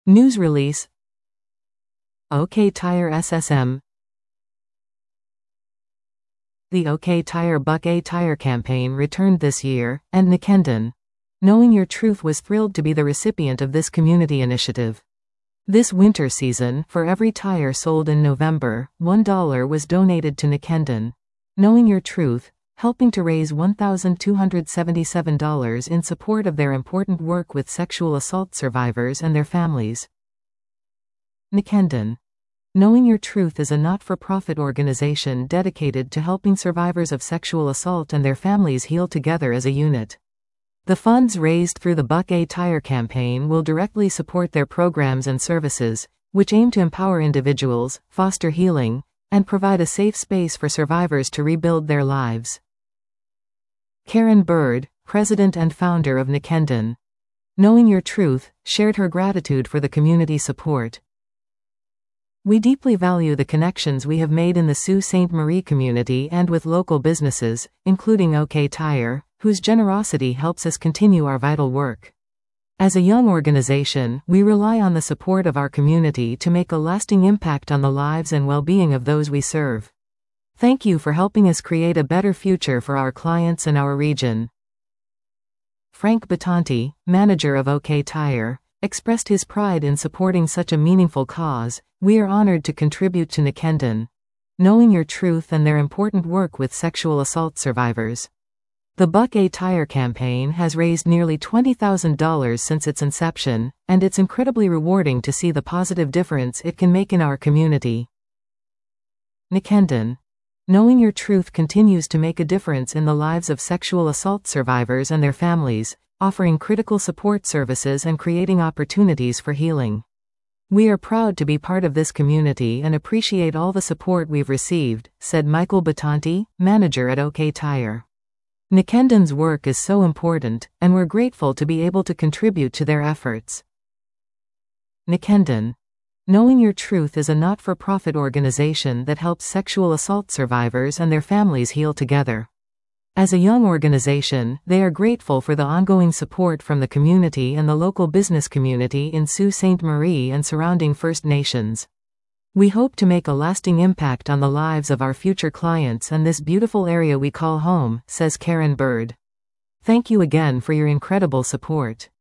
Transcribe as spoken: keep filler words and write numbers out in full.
News release. OK Tire S S M. The OK Tire Buck A Tire campaign returned this year, and Nakendon, Knowing Your Truth was thrilled to be the recipient of this community initiative. This winter season, for every tire sold in November, one dollar was donated to Nakendon, Knowing Your Truth, helping to raise one thousand two hundred seventy-seven dollars in support of their important work with sexual assault survivors and their families. Nakendon, Knowing Your Truth is a not-for-profit organization dedicated to helping survivors of sexual assault and their families heal together as a unit. The funds raised through the Buck A Tire campaign will directly support their programs and services, which aim to empower individuals, foster healing, and provide a safe space for survivors to rebuild their lives. Karen Bird, president and founder of Nakendon, Knowing Your Truth, shared her gratitude for the community support. We deeply value the connections we have made in the Sault Ste. Marie community and with local businesses, including OK Tire, whose generosity helps us continue our vital work. As a young organization, we rely on the support of our community to make a lasting impact on the lives and well-being of those we serve. Thank you for helping us create a better future for our clients and our region. Frank Batanti, manager of OK Tire, expressed his pride in supporting such a meaningful cause. We are honored to contribute to Nakendon, Knowing Your Truth and their important work with sexual assault survivors. The Buck A Tire campaign has raised nearly twenty thousand dollars since its inception, and it's incredibly rewarding to see the positive difference it can make in our community. Nakendon, Knowing Your Truth continues to make a difference in the lives of sexual assault survivors and their families, offering critical support services and creating opportunities for healing. We are proud to be part of this community and appreciate all the support we've received, said Michael Batanti, manager at OK Tire. Nakendon's work is so important, and we're grateful to be able to contribute to their efforts. Nakendon, Knowing Your Truth is a not-for-profit organization that helps sexual assault survivors and their families heal together. As a young organization, they are grateful for the ongoing support from the community and the local business community in Sault Ste. Marie and surrounding First Nations. We hope to make a lasting impact on the lives of our future clients and this beautiful area we call home, says Karen Bird. Thank you again for your incredible support.